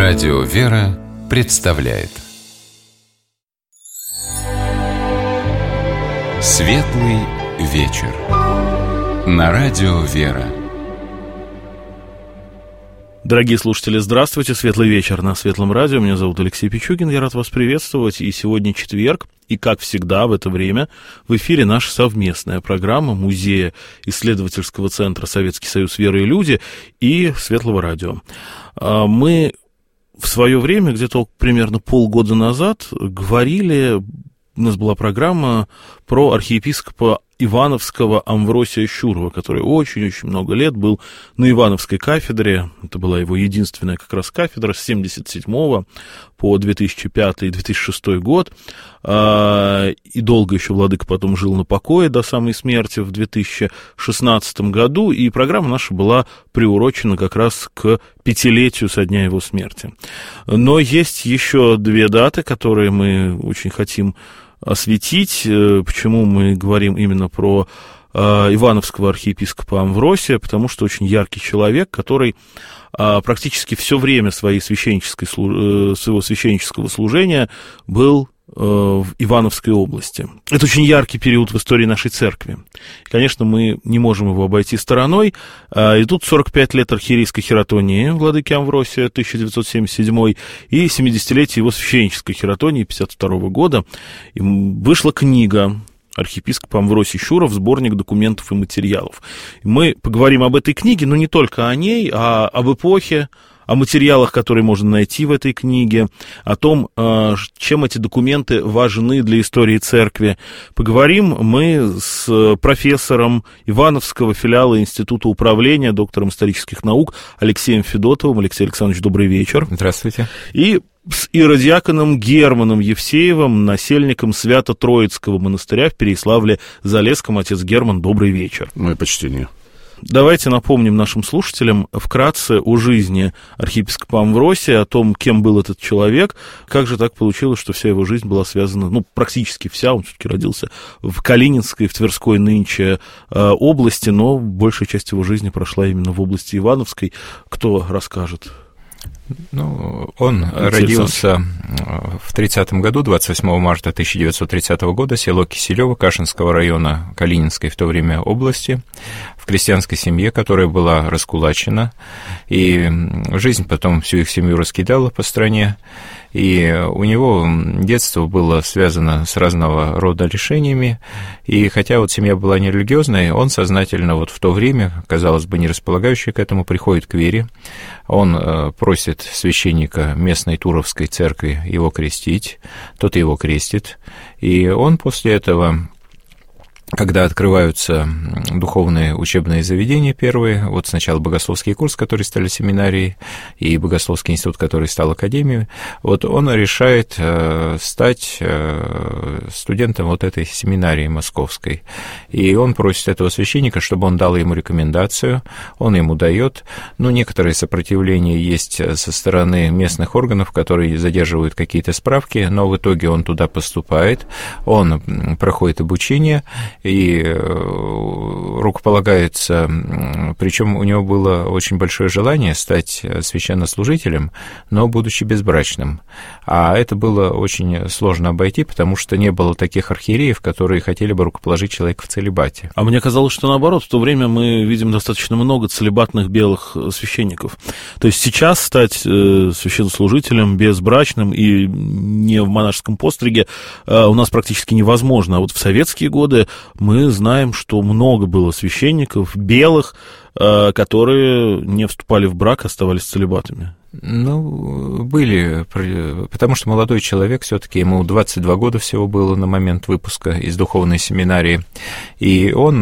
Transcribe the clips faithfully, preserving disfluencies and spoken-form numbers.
Радио «Вера» представляет Светлый вечер на Радио «Вера». Дорогие слушатели, здравствуйте, светлый вечер на Светлом радио. Меня зовут Алексей Пичугин, я рад вас приветствовать. И сегодня четверг, и, как всегда, в это время в эфире наша совместная программа Музея исследовательского центра «Советский Союз. Вера и люди» и Светлого радио. Мы в свое время, где-то примерно полгода назад, говорили, у нас была программа про архиепископа Ивановского Амвросия Щурова, который очень-очень много лет был на Ивановской кафедре. Это была его единственная как раз кафедра с семьдесят седьмого по две тысячи пятый - две тысячи шестой год. И долго еще владыка потом жил на покое до самой смерти в две тысячи шестнадцатом году. И программа наша была приурочена как раз к пятилетию со дня его смерти. Но есть еще две даты, которые мы очень хотим осветить. Почему мы говорим именно про э, Ивановского архиепископа Амвросия? Потому что очень яркий человек, который э, практически все время своей священнической, э, своего священнического служения был э, в Ивановской области. Это очень яркий период в истории нашей церкви. Конечно, мы не можем его обойти стороной. Э, и тут сорок пять лет архиерейской хератонии владыки Амвросия, тысяча девятьсот семьдесят седьмой, и семидесятилетие его священнической хератонии пятьдесят второго года. И вышла книга архиепископа Амвросий Щуров, сборник документов и материалов. И мы поговорим об этой книге, но не только о ней, а об эпохе, о материалах, которые можно найти в этой книге, о том, чем эти документы важны для истории церкви. Поговорим мы с профессором Ивановского филиала Института управления, доктором исторических наук Алексеем Федотовым. Алексей Александрович, добрый вечер. Здравствуйте. И с иродиаконом Германом Евсеевым, насельником Свято-Троицкого монастыря в Переяславле-Залесском. Отец Герман, добрый вечер. Мое почтение. Давайте напомним нашим слушателям вкратце о жизни архиепископа Амвросия, о том, кем был этот человек, как же так получилось, что вся его жизнь была связана, ну, практически вся, он все-таки родился в Калининской, в Тверской нынче э, области, но большая часть его жизни прошла именно в области Ивановской. Кто расскажет? Ну, он родился в тридцатом году, двадцать восьмого марта тысяча девятьсот тридцатого года, село Киселёво Кашинского района Калининской в то время области, в крестьянской семье, которая была раскулачена, и жизнь потом всю их семью раскидала по стране, и у него детство было связано с разного рода лишениями, и хотя вот семья была нерелигиозной, он сознательно вот в то время, казалось бы, не располагающий к этому, приходит к вере, он просит священника местной Туровской церкви его крестить, тот его крестит, и он после этого, когда открываются духовные учебные заведения первые, вот сначала богословский курс, который стали семинарией, и богословский институт, который стал академией, вот он решает стать студентом вот этой семинарии московской. И он просит этого священника, чтобы он дал ему рекомендацию, он ему дает, ну, некоторое сопротивление есть со стороны местных органов, которые задерживают какие-то справки, но в итоге он туда поступает, он проходит обучение, и рукополагается, причем у него было очень большое желание стать священнослужителем, но будучи безбрачным. А это было очень сложно обойти, потому что не было таких архиереев, которые хотели бы рукоположить человека в целибате. А мне казалось, что наоборот, в то время мы видим достаточно много целибатных белых священников. То есть сейчас стать священнослужителем безбрачным и не в монашеском постриге у нас практически невозможно. А вот в советские годы мы знаем, что много было священников белых, которые не вступали в брак, оставались целибатами. Ну, были, потому что молодой человек, все-таки ему двадцать два года всего было на момент выпуска из духовной семинарии, и он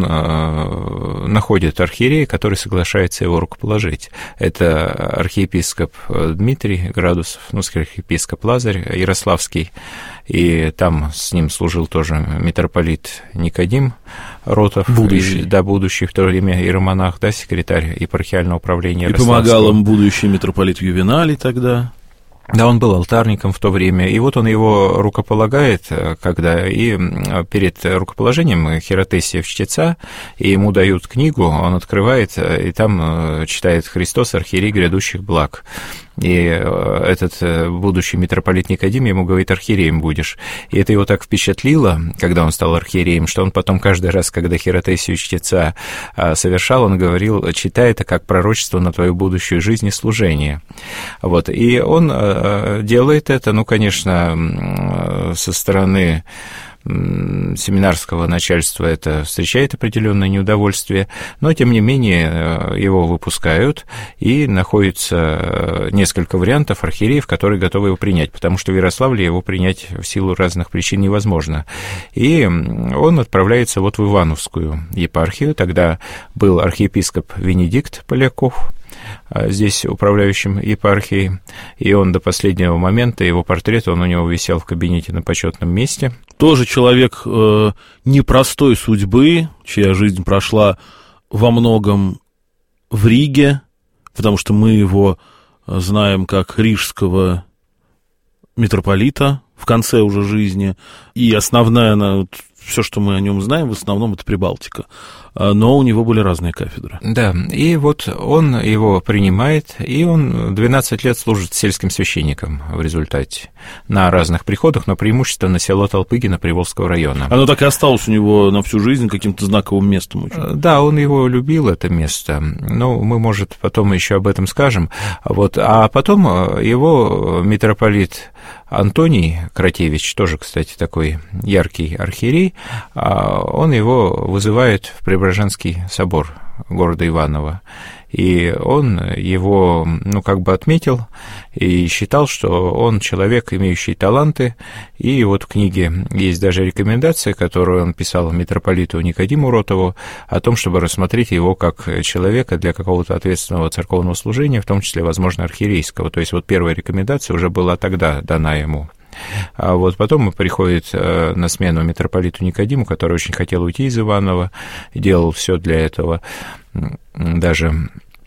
находит архиерея, который соглашается его рукоположить. Это архиепископ Дмитрий Градусов, ну, архиепископ Лазарь Ярославский, и там с ним служил тоже митрополит Никодим Ротов, будущий. И, да, будущий в то время иеромонах, да, секретарь епархиального управления Ярославского. И помогал им будущий митрополит Ювеналий тогда. Да, он был алтарником в то время, и вот он его рукополагает, когда и перед рукоположением хиротесия в чтеца, и ему дают книгу, он открывает, и там читает «Христос, архиерей грядущих благ». И этот будущий митрополит Никодим ему говорит: архиереем будешь. И это его так впечатлило, когда он стал архиереем, что он потом каждый раз, когда хиротесию чтеца совершал, он говорил: читай это как пророчество на твою будущую жизнь и служение. Вот. И он делает это, ну, конечно, со стороны семинарского начальства это встречает определенное неудовольствие, но, тем не менее, его выпускают, и находится несколько вариантов архиереев, которые готовы его принять, потому что в Ярославле его принять в силу разных причин невозможно. И он отправляется вот в Ивановскую епархию, тогда был архиепископ Венедикт Поляков, здесь управляющим епархией, и он до последнего момента, его портрет, он у него висел в кабинете на почетном месте. Тоже человек э, непростой судьбы, чья жизнь прошла во многом в Риге, потому что мы его знаем как рижского митрополита в конце уже жизни, и основная, она, все, что мы о нем знаем, в основном это Прибалтика. Но у него были разные кафедры. Да, и вот он его принимает, и он двенадцать лет служит сельским священником в результате на разных приходах, но преимущественно на село Толпыгино Приволжского района. Оно так и осталось у него на всю жизнь каким-то знаковым местом очень. Да, он его любил, это место. Ну, мы, может, потом еще об этом скажем. Вот. А потом его митрополит Антоний Кратевич, тоже, кстати, такой яркий архиерей, он его вызывает в Преображенский собор города Иваново. И он его, ну, как бы отметил и считал, что он человек, имеющий таланты. И вот в книге есть даже рекомендация, которую он писал митрополиту Никодиму Ротову, о том, чтобы рассмотреть его как человека для какого-то ответственного церковного служения, в том числе, возможно, архиерейского. То есть вот первая рекомендация уже была тогда дана ему. А вот потом приходит на смену митрополиту Никодиму, который очень хотел уйти из Иванова, делал все для этого, даже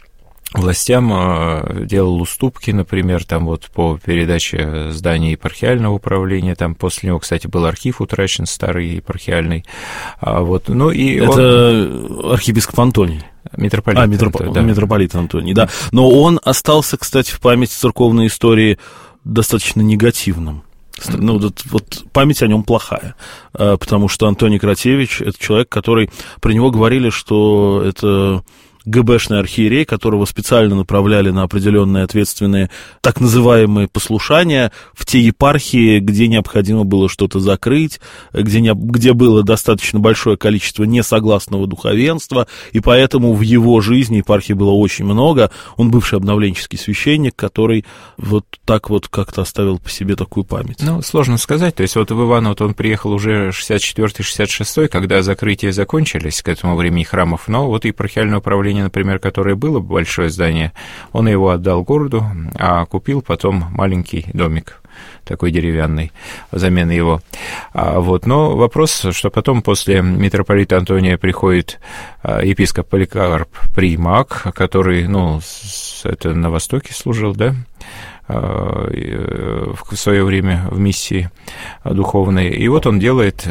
властям делал уступки, например, там вот по передаче здания епархиального управления, там после него, кстати, был архив утрачен, старый епархиальный, а вот, ну и это он... архиепископ Антоний. Митрополит. А, митроп... это, да. митрополит Антоний, да. Но он остался, кстати, в памяти церковной истории достаточно негативным. Ну, вот, вот память о нем плохая, потому что Антоний Кратевич — это человек, который, про него говорили, что это ГБшный архиерей, которого специально направляли на определенные ответственные так называемые послушания в те епархии, где необходимо было что-то закрыть, где, не, где было достаточно большое количество несогласного духовенства, и поэтому в его жизни епархий было очень много. Он бывший обновленческий священник, который вот так вот как-то оставил по себе такую память. Ну, сложно сказать. То есть вот в Иваново он приехал уже шестьдесят четвёртый — шестьдесят шестой, когда закрытия закончились к этому времени храмов, но вот епархиальное управление, например, которое было большое здание, он его отдал городу, а купил потом маленький домик, такой деревянный, взамен его. А вот, но вопрос, что потом после митрополита Антония приходит епископ Поликарп Примак, который, ну, это на Востоке служил, да, в свое время в миссии духовной. И вот он делает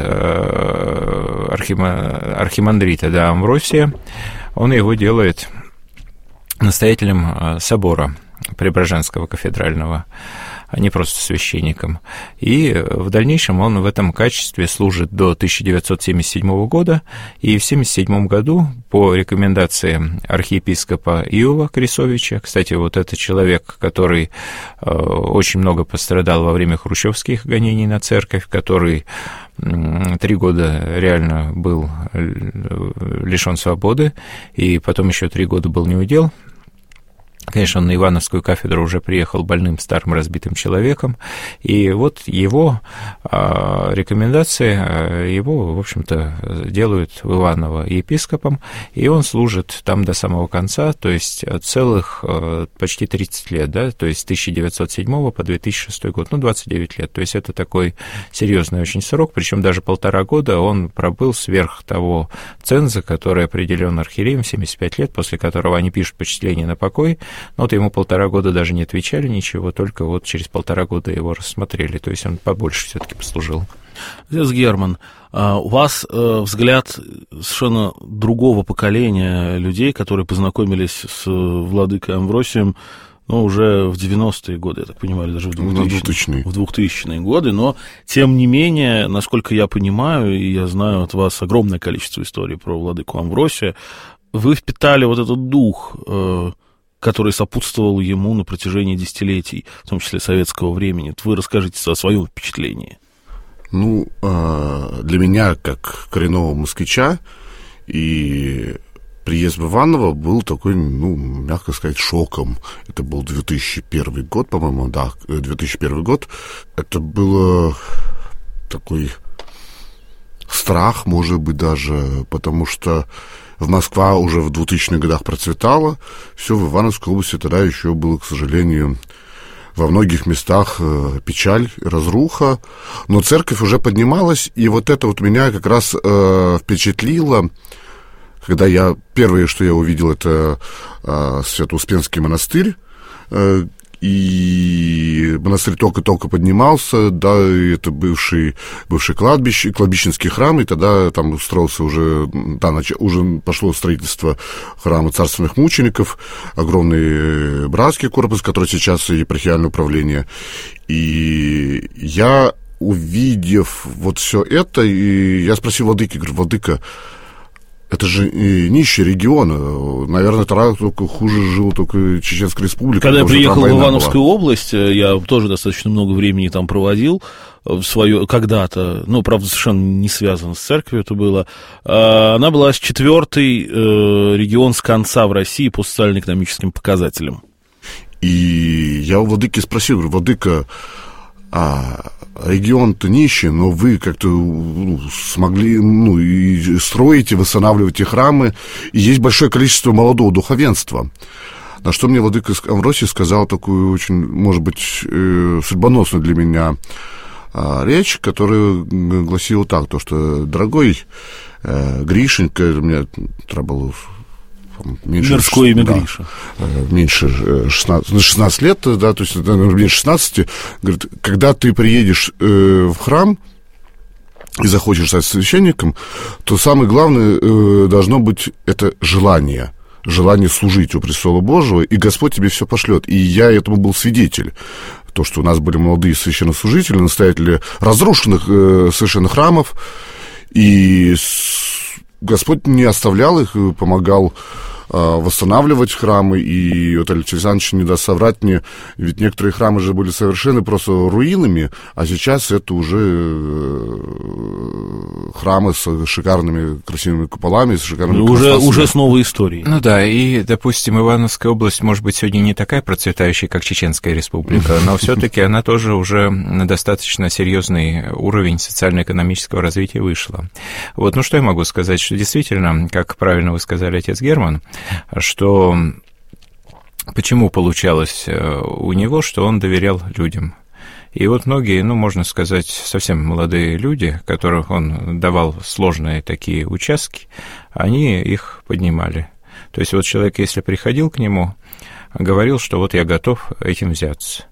архимандрита, да, Амвросия, он его делает настоятелем собора Преображенского кафедрального, а не просто священником. И в дальнейшем он в этом качестве служит до тысяча девятьсот семьдесят седьмого года, и в семьдесят седьмом году по рекомендации архиепископа Иова Крисовича, кстати, вот это человек, который очень много пострадал во время хрущевских гонений на церковь, который три года реально был лишен свободы, и потом еще три года был неудел. Конечно, он на Ивановскую кафедру уже приехал больным, старым, разбитым человеком, и вот его а, рекомендации, его, в общем-то, делают в Иваново епископом, и он служит там до самого конца, то есть целых почти тридцать лет, да, то есть с тысяча девятьсот седьмого по две тысячи шестой год, ну, двадцать девять лет, то есть это такой серьезный очень срок, причем даже полтора года он пробыл сверх того ценза, который определен архиереем, семьдесят пять лет, после которого они пишут почтение на покой. Но вот ему полтора года даже не отвечали ничего, только вот через полтора года его рассмотрели, то есть он побольше все-таки послужил. Отец Герман, у вас взгляд совершенно другого поколения людей, которые познакомились с владыкой Амвросием но уже в девяностые годы, я так понимаю, или даже в двухтысячные, в двухтысячные годы, но, тем не менее, насколько я понимаю, и я знаю от вас огромное количество историй про владыку Амвросия, вы впитали вот этот дух, который сопутствовал ему на протяжении десятилетий, в том числе советского времени. Вы расскажите о своем впечатлении. Ну, для меня, как коренного москвича, и приезд в Иваново был такой, ну, мягко сказать, шоком. Это был две тысячи первый год, по-моему, да, две тысячи первый год. Это было такой страх, может быть, даже, потому что в Москва уже в двухтысячных годах процветала, все в Ивановской области тогда еще было, к сожалению, во многих местах печаль, разруха, но церковь уже поднималась, и вот это вот меня как раз э, впечатлило, когда я, первое, что я увидел, это э, Свято-Успенский монастырь, э, и монастырь только-только поднимался, да, это бывший, бывший кладбище, кладбищенский храм, и тогда там устроился уже, да, нач... уже пошло строительство храма царственных мучеников, огромный братский корпус, который сейчас епархиальное управление, и я, увидев вот все это, и я спросил владыки, говорю, владыка, это же нищий регион. Наверное, тогда только хуже жила только Чеченская Республика. Когда я приехал в Ивановскую была. область, я тоже достаточно много времени там проводил, свое, когда-то, ну, правда, совершенно не связано с церковью это было. Она была четвертый регион с конца в России по социально-экономическим показателям. И я у владыки спросил, говорю, владыка, а регион-то нищий, но вы как-то ну, смогли, ну, и строите, восстанавливаете храмы, и есть большое количество молодого духовенства. На что мне владыка Амвросий сказал такую очень, может быть, э, судьбоносную для меня э, речь, которая гласила так, то, что, дорогой э, Гришенька, у меня это было... Меньше, мирское имя да, Гриша. Меньше шестнадцати, шестнадцать лет, да, то есть меньше шестнадцати, говорит, когда ты приедешь э, в храм и захочешь стать священником, то самое главное э, должно быть это желание, желание служить у престола Божьего, и Господь тебе все пошлет. И я этому был свидетель. То, что у нас были молодые священнослужители, настоятели разрушенных э, совершенно храмов, и Господь не оставлял их, помогал э, восстанавливать храмы, и вот Алексей Александрович не даст соврать мне, ведь некоторые храмы же были совершенно просто руинами, а сейчас это уже э, храмы с шикарными красивыми куполами, с шикарными ну, уже, уже с новой историей. Ну да, и, допустим, Ивановская область, может быть, сегодня не такая процветающая, как Чеченская Республика, но все-таки она тоже уже на достаточно серьезный уровень социально-экономического развития вышла. Вот, ну что я могу сказать, что действительно, как правильно вы сказали, отец Герман, что почему получалось у него, что он доверял людям. И вот многие, ну, можно сказать, совсем молодые люди, которых он давал сложные такие участки, они их поднимали. То есть вот человек, если приходил к нему, говорил, что вот я готов этим взяться.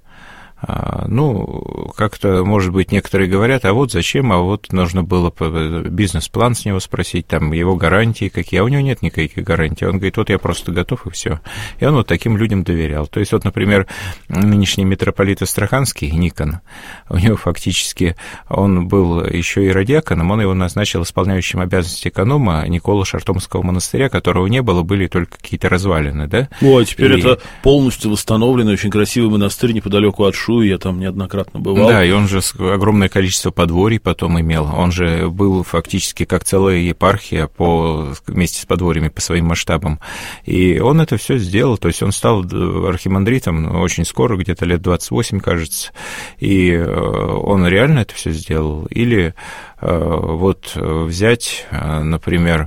Ну, как-то, может быть, некоторые говорят, а вот зачем, а вот нужно было бизнес-план с него спросить, там, его гарантии какие, а у него нет никаких гарантий. Он говорит, вот я просто готов, и все. И он вот таким людям доверял. То есть, вот, например, нынешний митрополит Астраханский, Никон, у него фактически, он был еще и радиаконом, он его назначил исполняющим обязанности эконома Никола Шартомского монастыря, которого не было, были только какие-то развалины, да? О, а теперь и... это полностью восстановленный, очень красивый монастырь неподалеку от Шу, я там неоднократно бывал. Да, и он же огромное количество подворий потом имел. Он же был фактически как целая епархия по, вместе с подворьями по своим масштабам. И он это все сделал, то есть он стал архимандритом очень скоро, где-то лет двадцать восемь, кажется, и он реально это все сделал. Или вот взять, например,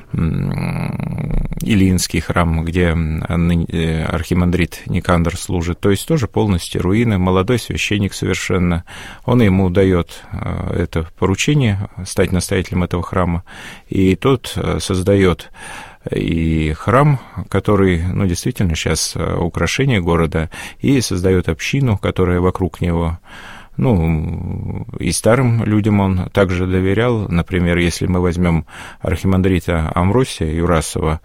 Илиинский храм, где архимандрит Никандр служит, то есть тоже полностью руины, молодой священник совершенно, он ему дает это поручение стать настоятелем этого храма, и тот создает и храм, который, ну, действительно сейчас украшение города, и создает общину, которая вокруг него. Ну, и старым людям он также доверял. Например, если мы возьмем архимандрита Амвросия Юрасова,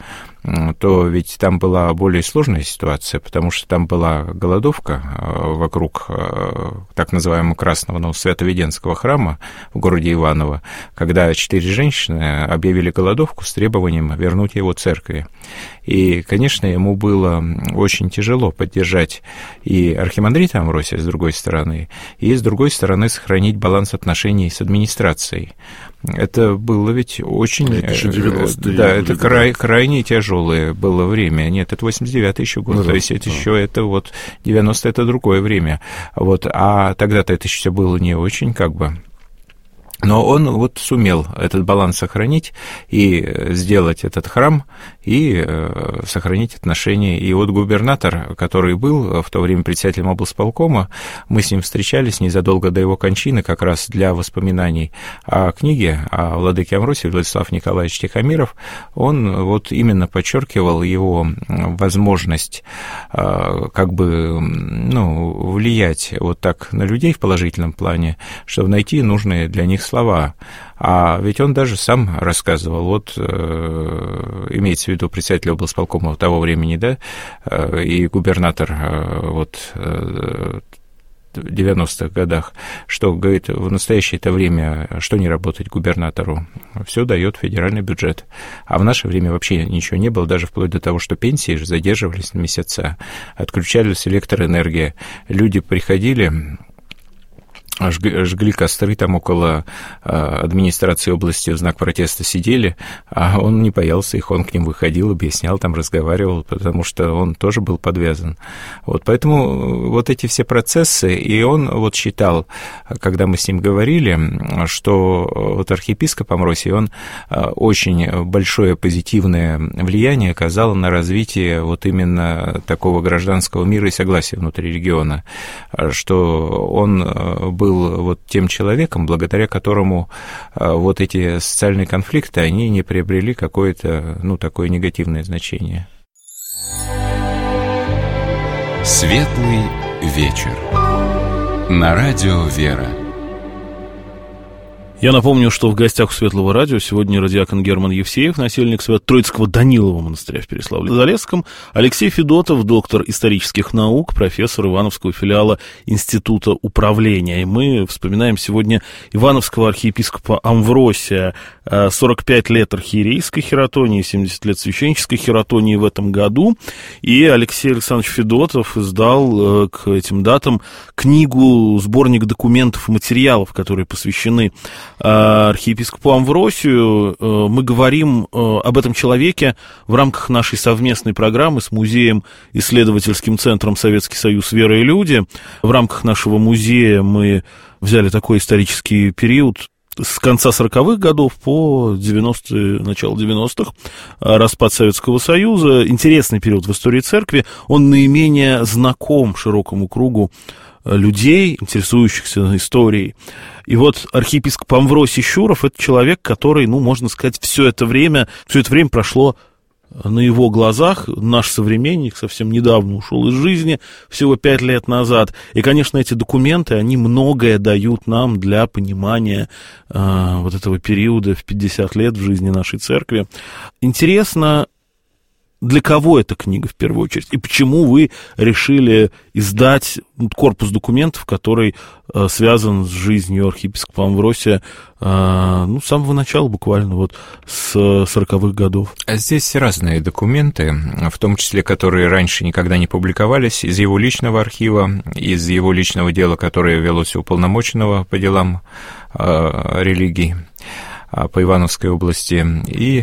то ведь там была более сложная ситуация, потому что там была голодовка вокруг так называемого Красного Новосвято-Веденского храма в городе Иваново, когда четыре женщины объявили голодовку с требованием вернуть его церкви. И, конечно, ему было очень тяжело поддержать и архимандрита Амвросия, с другой стороны, и, с другой стороны, сохранить баланс отношений с администрацией. Это было ведь очень... Это еще девяностые. Да, это край, крайне тяжелое было время. Нет, это восемьдесят девятый еще год, ну, то да, есть это да. еще это вот девяностые, это другое время. Вот, а тогда-то это еще было не очень как бы... Но он вот сумел этот баланс сохранить и сделать этот храм, и э, сохранить отношения. И вот губернатор, который был в то время председателем облсполкома, мы с ним встречались незадолго до его кончины, как раз для воспоминаний о книге о владыке Амвросии Владислав Николаевич Тихомиров. Он вот именно подчеркивал его возможность э, как бы ну, влиять вот так на людей в положительном плане, чтобы найти нужные для них слова. А ведь он даже сам рассказывал, вот э, имеется в виду председатель облсполкома того времени, да, э, и губернатор э, вот э, в девяностых годах, что, говорит, в настоящее это время, что не работать губернатору, все дает федеральный бюджет. А в наше время вообще ничего не было, даже вплоть до того, что пенсии задерживались на месяца, отключались электроэнергия, люди приходили... жгли костры там около администрации области, в знак протеста сидели, а он не боялся их, он к ним выходил, объяснял, там разговаривал, потому что он тоже был подвязан. Вот, поэтому вот эти все процессы, и он вот считал, когда мы с ним говорили, что вот архиепископ Амвросий, он очень большое позитивное влияние оказал на развитие вот именно такого гражданского мира и согласия внутри региона, что он был был вот тем человеком, благодаря которому вот эти социальные конфликты, они не приобрели какое-то, ну, такое негативное значение. Светлый вечер. На радио «Вера». Я напомню, что в гостях у Светлого радио сегодня радиакон Герман Евсеев, насельник Свято-Троицкого Данилова монастыря в Переславле-Залесском, Алексей Федотов, доктор исторических наук, профессор Ивановского филиала Института управления. И мы вспоминаем сегодня Ивановского архиепископа Амвросия, сорок пять лет архиерейской хератонии, семьдесят лет священнической хератонии в этом году. И Алексей Александрович Федотов издал к этим датам книгу, сборник документов и материалов, которые посвящены архиепископу Амвросию. Мы говорим об этом человеке в рамках нашей совместной программы с музеем, исследовательским центром «Советский Союз. Вера и люди». В рамках нашего музея мы взяли такой исторический период с конца сороковых годов по девяностые, начало девяностых, распад Советского Союза. Интересный период в истории церкви. Он наименее знаком широкому кругу людей, интересующихся историей. И вот архиепископ Амвросий Щуров — это человек, который, ну, можно сказать, все это время, все это время прошло на его глазах. Наш современник совсем недавно ушел из жизни, всего пять лет назад. И, конечно, эти документы, они многое дают нам для понимания э, вот этого периода в пятьдесят лет в жизни нашей церкви. Интересно, для кого эта книга в первую очередь? И почему вы решили издать корпус документов, который э, связан с жизнью архиепископа Амвросия, э, ну, с самого начала, буквально вот с сороковых годов? Здесь разные документы, в том числе, которые раньше никогда не публиковались, из его личного архива, из его личного дела, которое велось у уполномоченного по делам э, религий по Ивановской области, и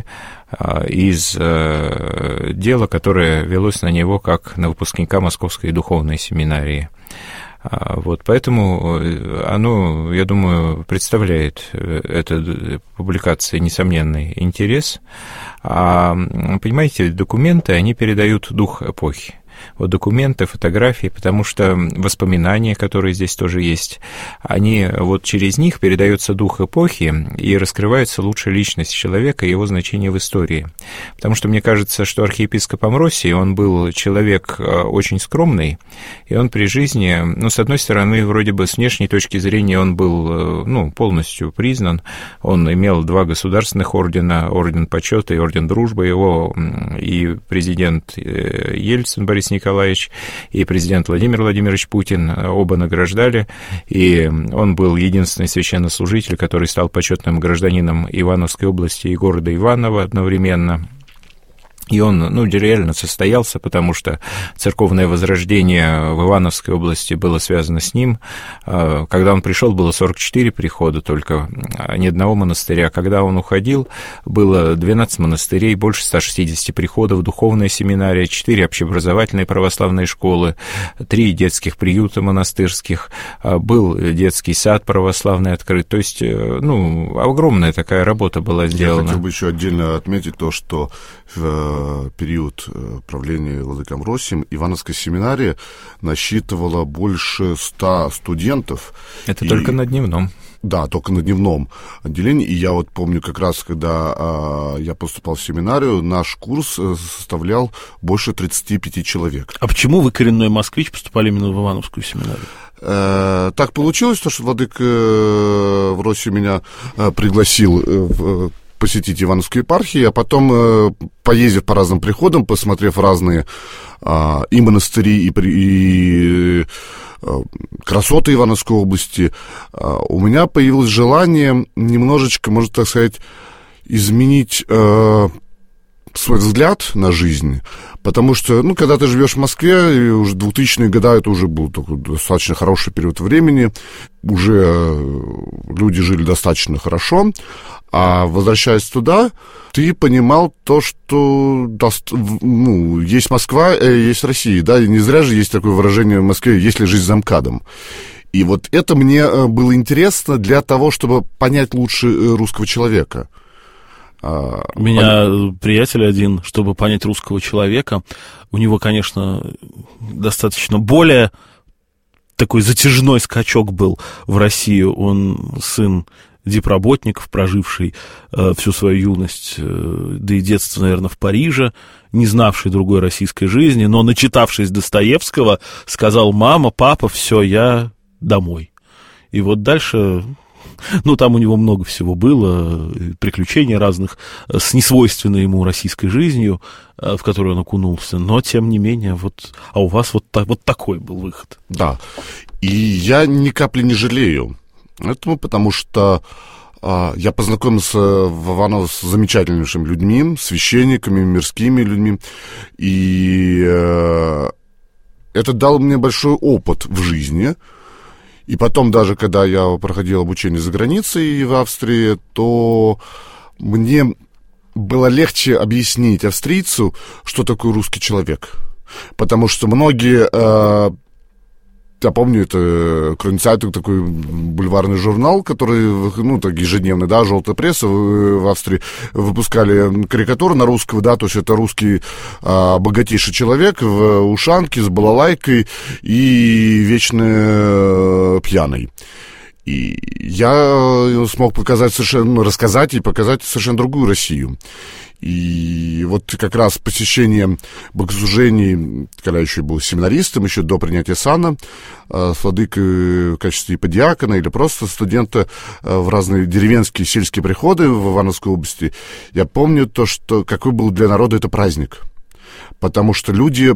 из э, дела, которое велось на него как на выпускника Московской духовной семинарии. Вот, поэтому оно, я думаю, представляет, эта публикация, несомненный интерес. А, понимаете, документы, они передают дух эпохи. Вот документы, фотографии, потому что воспоминания, которые здесь тоже есть, они вот через них передается дух эпохи и раскрывается лучшая личность человека и его значение в истории. Потому что мне кажется, что архиепископ Амвросий, он был человек очень скромный, и он при жизни, ну, с одной стороны, вроде бы с внешней точки зрения он был, ну, полностью признан, он имел два государственных ордена, орден почета и орден дружбы, его и президент Ельцин Борис Николаевич, и президент Владимир Владимирович Путин оба награждали, и он был единственный священнослужитель, который стал почетным гражданином Ивановской области и города Иваново одновременно. И он, ну, реально состоялся, потому что церковное возрождение в Ивановской области было связано с ним. Когда он пришел, было сорок четыре прихода только, ни одного монастыря. Когда он уходил, было двенадцать монастырей, больше ста шестидесяти приходов, духовная семинария, четыре общеобразовательные православные школы, три детских приюта монастырских, был детский сад православный открыт. То есть, ну, огромная такая работа была сделана. Я хотел бы еще отдельно отметить то, что в период правления владыки Амвросием Ивановская семинария насчитывала больше ста студентов. Это и... только на дневном. Да, только на дневном отделении. И я вот помню, как раз, когда а, я поступал в семинарию, наш курс составлял больше тридцати пяти человек. А почему вы, коренной москвич, поступали именно в Ивановскую семинарию? Э, так получилось, что владыка Амвросий меня пригласил в посетить Ивановскую епархию, а потом, э, поездив по разным приходам, посмотрев разные э, и монастыри, и, и э, красоты Ивановской области, э, у меня появилось желание немножечко, можно так сказать, изменить э, свой взгляд на жизнь, потому что, ну, когда ты живешь в Москве, и уже двухтысячные годы, это уже был такой достаточно хороший период времени, уже люди жили достаточно хорошо, а возвращаясь туда, ты понимал то, что ну, есть Москва, есть Россия, да, и не зря же есть такое выражение в Москве, есть ли жизнь за МКАДом. И вот это мне было интересно для того, чтобы понять лучше русского человека. У меня Пон... приятель один, чтобы понять русского человека, у него, конечно, достаточно более такой затяжной скачок был в Россию. Он сын дипработников, проживший э, всю свою юность, э, да и детство, наверное, в Париже, не знавший другой российской жизни, но, начитавшись Достоевского, сказал: мама, папа, все, я домой. И вот дальше... Ну, там у него много всего было, приключений разных с несвойственной ему российской жизнью, в которую он окунулся, но, тем не менее, вот, а у вас вот, так, вот такой был выход. Да, и я ни капли не жалею этому, потому что а, я познакомился в Иваново с замечательнейшими людьми, священниками, мирскими людьми, и а, это дало мне большой опыт в жизни. И потом, даже когда я проходил обучение за границей в Австрии, то мне было легче объяснить австрийцу, что такое русский человек. Потому что многие... Э, я помню, это Кронцайтунг, такой бульварный журнал, который, ну, так ежедневный, да, «Желтая пресса» в, в Австрии, выпускали карикатуры на русского, да, то есть это русский а, богатейший человек в ушанке с балалайкой и вечно а, пьяный. И я смог показать совершенно, рассказать и показать совершенно другую Россию. И вот как раз посещение богослужений, когда я еще был семинаристом, еще до принятия сана, с владыкой в качестве подьякона или просто студента в разные деревенские, сельские приходы в Ивановской области, я помню то, что какой был для народа это праздник. Потому что люди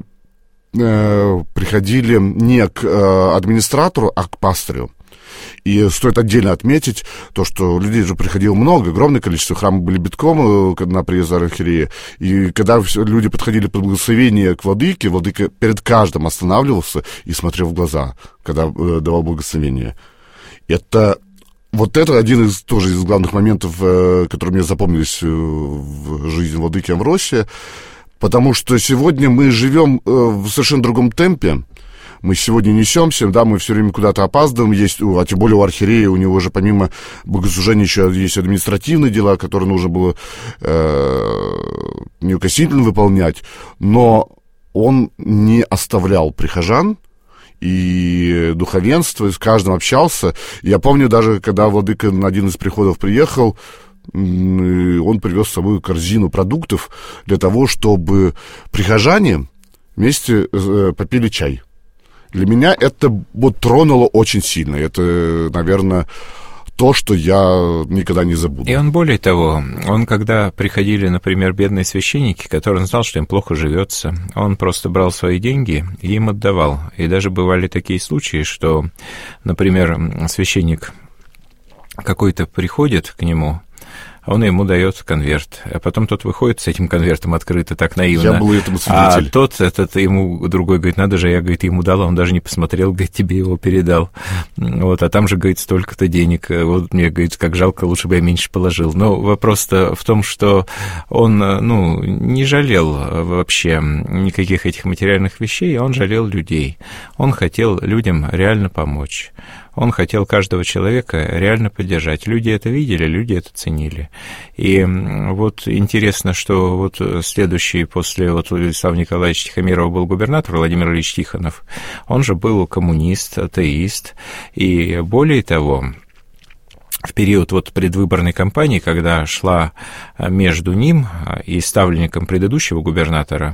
э, приходили не к э, администратору, а к пастырю. И стоит отдельно отметить то, что людей же приходило много, огромное количество, храмы были битком на приезд архиерея. И когда люди подходили под благословение к владыке, владыка перед каждым останавливался и смотрел в глаза, когда э, давал благословение. Это, вот это один из тоже из главных моментов, э, которые мне запомнились в жизни владыки Амвросия, потому что сегодня мы живем э, в совершенно другом темпе. Мы сегодня несемся, да, мы все время куда-то опаздываем, есть, а тем более у архиерея, у него же помимо богослужения еще есть административные дела, которые нужно было э, неукоснительно выполнять, но он не оставлял прихожан и духовенство, с каждым общался. Я помню даже, когда владыка на один из приходов приехал, он привез с собой корзину продуктов для того, чтобы прихожане вместе попили чай. Для меня это вот тронуло очень сильно. Это, наверное, то, что я никогда не забуду. И он, более того, он, когда приходили, например, бедные священники, которые он знал, что им плохо живется, он просто брал свои деньги и им отдавал. И даже бывали такие случаи, что, например, священник какой-то приходит к нему, он ему дает конверт, а потом тот выходит с этим конвертом открыто, так наивно. Я был этому свидетель. А тот, этот, ему другой говорит, надо же, я, говорит, ему дал, а он даже не посмотрел, говорит, тебе его передал. Вот, а там же, говорит, столько-то денег, вот мне, говорит, как жалко, лучше бы я меньше положил. Но вопрос-то в том, что он, ну, не жалел вообще никаких этих материальных вещей, он жалел людей. Он хотел людям реально помочь. Он хотел каждого человека реально поддержать. Люди это видели, люди это ценили. И вот интересно, что вот следующий после вот Владислава Николаевича Тихомирова был губернатор Владимир Ильич Тихонов. Он же был коммунист, атеист. И более того, в период вот предвыборной кампании, когда шла между ним и ставленником предыдущего губернатора,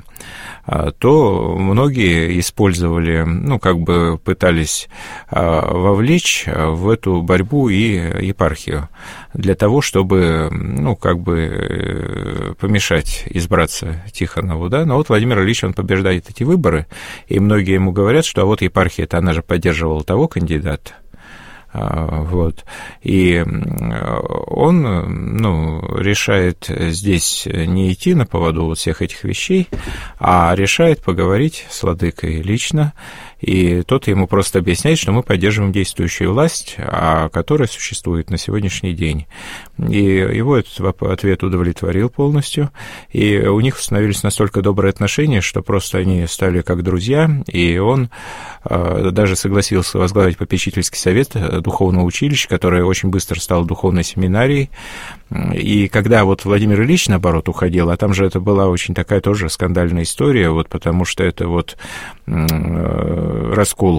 то многие использовали, ну, как бы пытались вовлечь в эту борьбу и епархию для того, чтобы, ну, как бы помешать избраться Тихонову, да. Но вот Владимир Ильич, он побеждает эти выборы, и многие ему говорят, что а вот епархия-то, она же поддерживала того кандидата. Вот. И он, ну, решает здесь не идти на поводу вот всех этих вещей, а решает поговорить с владыкой лично, и тот ему просто объясняет, что мы поддерживаем действующую власть, которая существует на сегодняшний день. И его этот ответ удовлетворил полностью, и у них установились настолько добрые отношения, что просто они стали как друзья, и он даже согласился возглавить попечительский совет духовного училища, которое очень быстро стало духовной семинарией. И когда вот Владимир Ильич, наоборот, уходил, а там же это была очень такая тоже скандальная история, вот потому что это вот раскол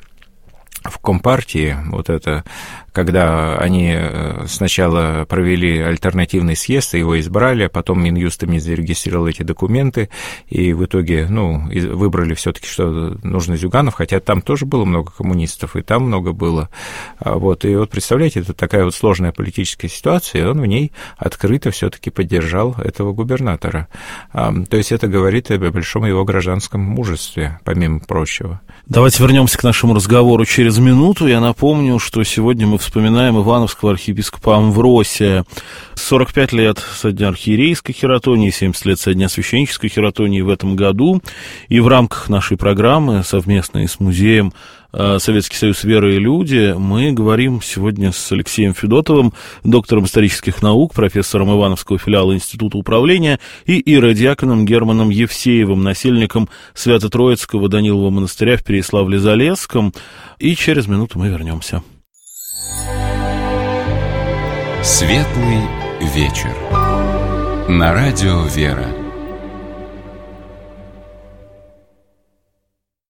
в Компартии, вот это, когда они сначала провели альтернативный съезд, его избрали, а потом Минюст им не зарегистрировал эти документы, и в итоге, ну, выбрали все-таки, что нужно Зюганов, хотя там тоже было много коммунистов, и там много было. Вот, и вот представляете, это такая вот сложная политическая ситуация, и он в ней открыто все-таки поддержал этого губернатора. То есть это говорит о большом его гражданском мужестве, помимо прочего. Давайте вернемся к нашему разговору через минуту. Я напомню, что сегодня мы вспоминаем ивановского архиепископа Амвросия. сорок пять лет со дня архиерейской хератонии, семьдесят лет со дня священнической хератонии в этом году. И в рамках нашей программы, совместной с музеем «Советский союз веры и люди», мы говорим сегодня с Алексеем Федотовым, доктором исторических наук, профессором Ивановского филиала Института управления, и иеродиаконом Германом Евсеевым, насельником Свято-Троицкого Данилова монастыря в Переяславле-Залесском. И через минуту мы вернемся. Светлый вечер. На радио «Вера».